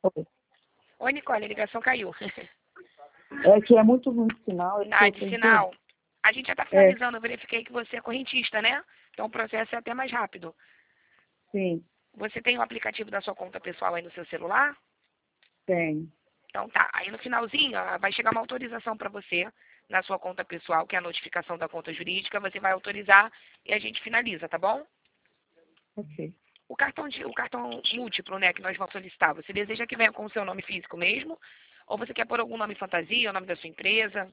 Oi. Oi, Nicole, a ligação caiu. É que é muito ruim de sinal. Ah, de sinal. A gente já está É, finalizando. Eu verifiquei que você é correntista, né? Então o processo é até mais rápido. sim, Você tem o aplicativo da sua conta pessoal aí no seu celular? tem. Então tá. Aí no finalzinho, vai chegar uma autorização para você na sua conta pessoal, que é a notificação da conta jurídica. Você vai autorizar e a gente finaliza, tá bom? Ok. O cartão múltiplo, né, que nós vamos solicitar, você deseja que venha com o seu nome físico mesmo? Ou você quer pôr algum nome fantasia, o nome da sua empresa?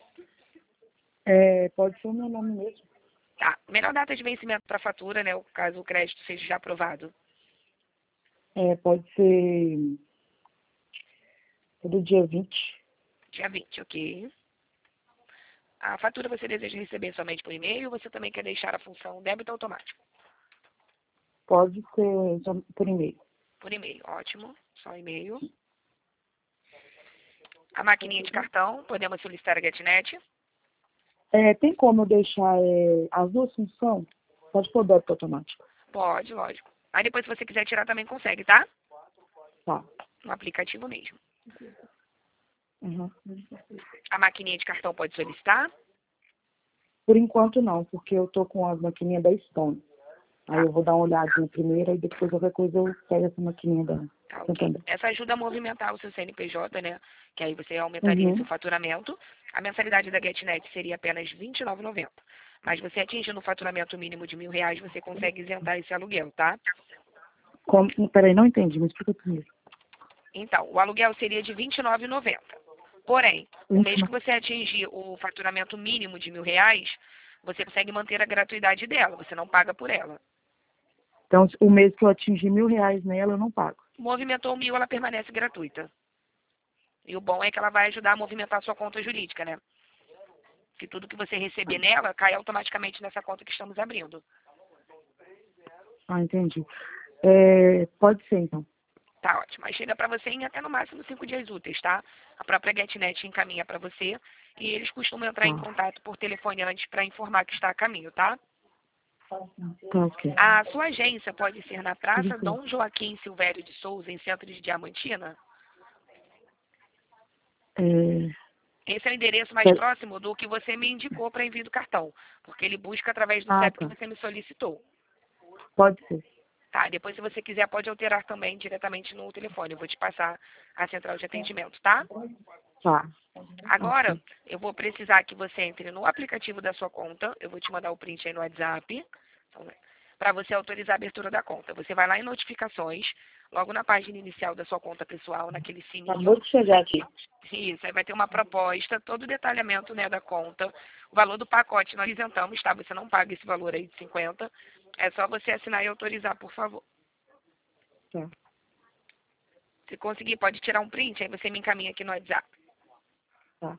É, pode ser o meu nome mesmo. Tá. Melhor data de vencimento para a fatura, né, caso o crédito seja já aprovado. É, pode ser do dia 20. Dia 20, ok. A fatura você deseja receber somente por e-mail ou você também quer deixar a função débito automático? Pode ser só por e-mail. Por e-mail, ótimo. Só e-mail. A maquininha de cartão, podemos solicitar a GetNet? É, tem como eu deixar as duas funções? Pode pôr débito automático. Pode, lógico. Aí depois, se você quiser tirar, também consegue, tá? Tá. No aplicativo mesmo. Uhum. A maquininha de cartão pode solicitar? Por enquanto não, porque eu tô com as maquininhas da Stone. Aí Tá, eu vou dar uma olhadinha primeiro e depois qualquer coisa eu pego essa maquininha da tá, ok. Santander. Essa ajuda a movimentar o seu CNPJ, né? Que aí você aumentaria seu Uhum. faturamento. A mensalidade da GetNet seria apenas R$ 29,90. Mas você atingindo o faturamento mínimo de R$ 1.000, você consegue isentar esse aluguel, tá? Peraí, não entendi, me explica primeiro. Então, o aluguel seria de R$ 29,90. Porém, o mês 29. que você atingir o faturamento mínimo de R$ 1.000, você consegue manter a gratuidade dela, você não paga por ela. Então, o mês que eu atingir R$ 1.000 nela, eu não pago. Movimentou 1.000, ela permanece gratuita. E o bom é que ela vai ajudar a movimentar a sua conta jurídica, né? Que tudo que você receber nela cai automaticamente nessa conta que estamos abrindo. Ah, entendi. É, pode ser, então. Tá ótimo. Aí chega para você em até no máximo 5 dias úteis, tá? A própria GetNet encaminha para você e eles costumam entrar em Tá. contato por telefone antes para informar que está a caminho, tá? Tá, ok. A sua agência pode ser na Praça Uhum. Dom Joaquim Silvério de Souza, em Centro de Diamantina? É, Esse é o endereço mais pera- próximo do que você me indicou para envio do cartão, porque ele busca através do ah, CEP que tá. você me solicitou. Pode ser. Tá, depois se você quiser pode alterar também diretamente no telefone. Eu vou te passar a central de atendimento, tá? Tá. Agora, Ok. eu vou precisar que você entre no aplicativo da sua conta. Eu vou te mandar o print aí no WhatsApp. Para você autorizar a abertura da conta. Você vai lá em notificações, logo na página inicial da sua conta pessoal, naquele Acabou sininho. de chegar aqui. Isso, aí vai ter uma proposta, todo o detalhamento, né, da conta, o valor do pacote nós isentamos, tá? Você não paga esse valor aí de 50. É só você assinar e autorizar, por favor. Tá. Se conseguir, pode tirar um print, aí você me encaminha aqui no WhatsApp. Tá.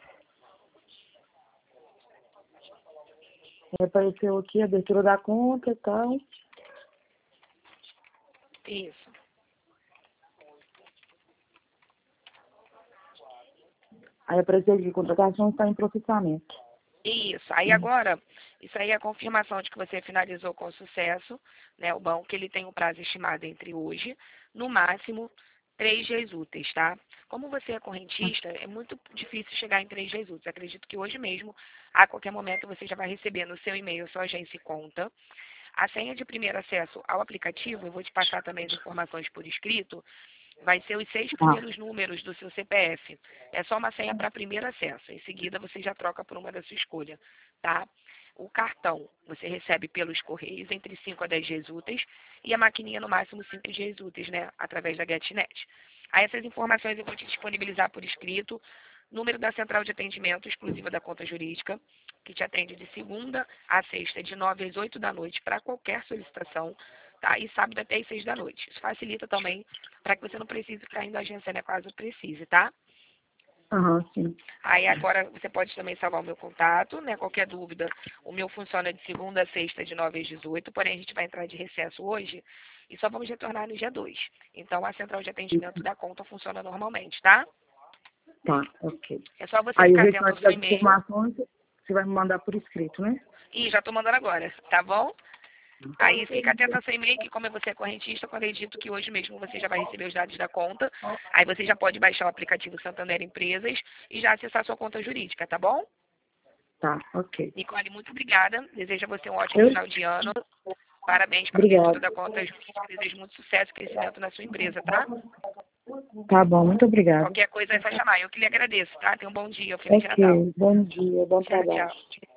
Apareceu aqui a abertura da conta e tal. Isso. Aí apareceu aqui, contratação está em processamento. Isso. Aí agora, isso aí é a confirmação de que você finalizou com sucesso, né? O banco ele tem um prazo estimado entre hoje, no máximo 3 dias úteis, tá? Como você é correntista, é muito difícil chegar em 3 dias úteis. Acredito que hoje mesmo, a qualquer momento, você já vai receber no seu e-mail, sua agência e conta. A senha de primeiro acesso ao aplicativo, eu vou te passar também as informações por escrito, vai ser os 6 Tá. primeiros números do seu CPF. É só uma senha para primeiro acesso. Em seguida, você já troca por uma da sua escolha, tá? O cartão você recebe pelos correios entre 5 a 10 dias úteis e a maquininha no máximo 5 dias úteis, né? Através da GetNet. Aí essas informações eu vou te disponibilizar por escrito. Número da central de atendimento exclusiva da conta jurídica, que te atende de segunda a sexta, de 9 às 8 da noite, para qualquer solicitação, tá? E sábado até às 6 da noite. Isso facilita também para que você não precise ficar indo à agência, né, caso precise, tá? Aham, sim. Aí agora você pode também salvar o meu contato, né? Qualquer dúvida, o meu funciona de segunda a sexta, de 9 às 18, porém a gente vai entrar de recesso hoje e só vamos retornar no dia 2. Então a central de atendimento da conta funciona normalmente, tá? Tá, ok. É só você Aí o ficar atento ao restante seu das e-mail. informações você vai me mandar por escrito, né? E já tô mandando agora, tá bom? Aí fica atento ao seu e-mail, que como você é correntista, eu acredito que hoje mesmo você já vai receber os dados da conta. Aí você já pode baixar o aplicativo Santander Empresas e já acessar sua conta jurídica, tá bom? Tá, ok. Nicole, muito obrigada. Desejo a você um ótimo Eu, final de ano. Parabéns pela abertura obrigada. da conta jurídica. Desejo muito sucesso e crescimento na sua empresa, tá? Tá bom, muito obrigada. Qualquer coisa é só chamar. Eu que lhe agradeço, tá? Tenha um bom dia. Um feliz Natal. Ok, bom dia, bom Tchau, trabalho. tchau.